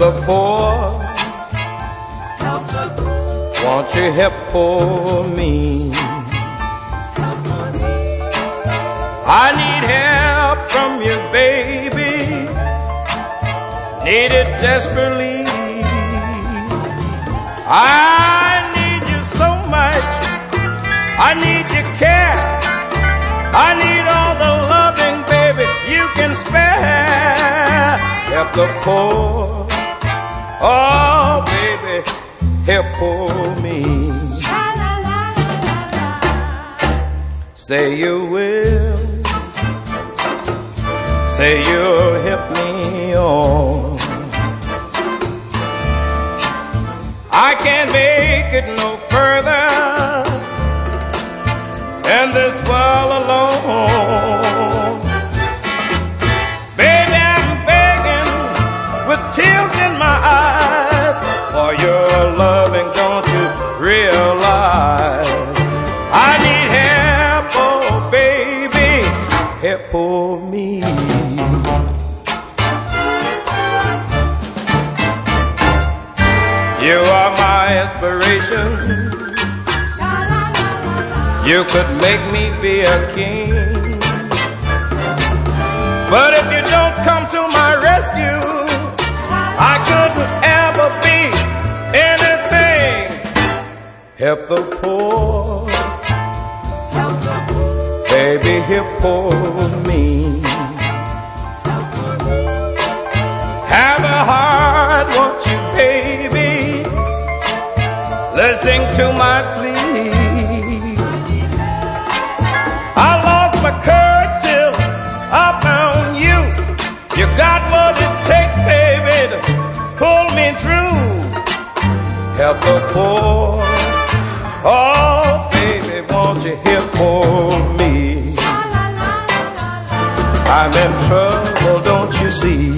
the poor. Won't you help poor me? I need help from you, baby. Need it desperately. I need you so much. I need your care. I need all the loving, baby, you can spare. Help the poor. Oh, baby, help poor me. Say you will. Say you'll help me on. I can't make it no further in this world alone. Baby, I'm begging with tears in my eyes for your loving, don't you realize? I need help, oh baby, help for me. You are my inspiration. You could make me be a king. But if you don't come to my rescue, I couldn't ever be anything. Help the poor. Baby, help for me. Have a heart, won't you, baby? Listen to my plea. I lost my courage till I found you. You got what it takes, baby, to pull me through. Help the poor. Oh, baby, won't you help for me? I'm in trouble, don't you see?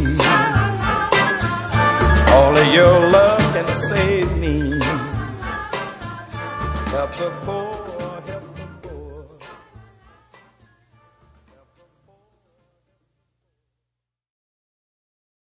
Only your love can save me. Help the poor.